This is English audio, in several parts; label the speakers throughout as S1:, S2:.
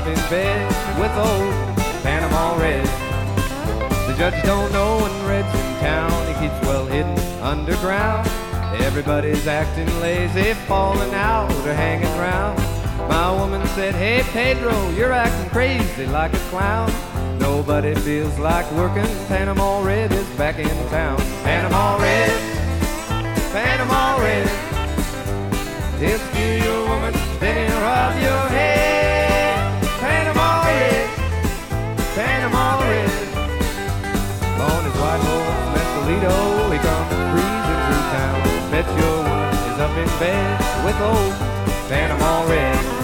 S1: up in bed with old Panama Red. The judge don't know when Red's in town. He keeps well hidden underground. Everybody's acting lazy, falling out or hanging around. My woman said, hey Pedro, you're acting crazy like a clown. Nobody feels like working. Panama Red is back in town. Panama Red, Panama Red. He'll steal your woman, then he'll rob your head. Panama Red, Panama Red. On his white horse, Mescalito, he comes breezing through town. Bet your woman is up in bed with old Panama Red.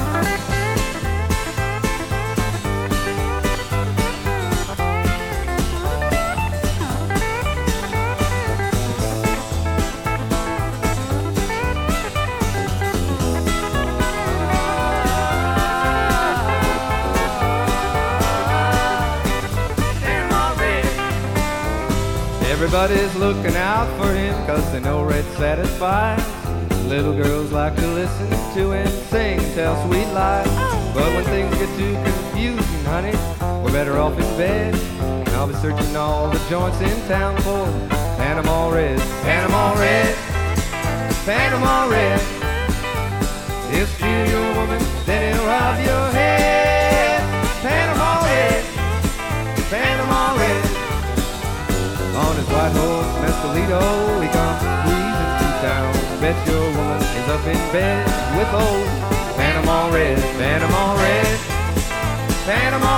S1: Everybody's looking out for him, 'cause they know Red satisfies. Little girls like to listen to him sing, tell sweet lies. But when things get too confusing, honey, we're better off in bed. I'll be searching all the joints in town for Panama Red. Panama Red, Panama Red. He'll steal your woman, then he'll rob your head. Panama Red, Panama Red. On his white horse, Mescalito, he comes breezing through town. Bet your woman is up in bed with old Panama Red. Panama Red, Panama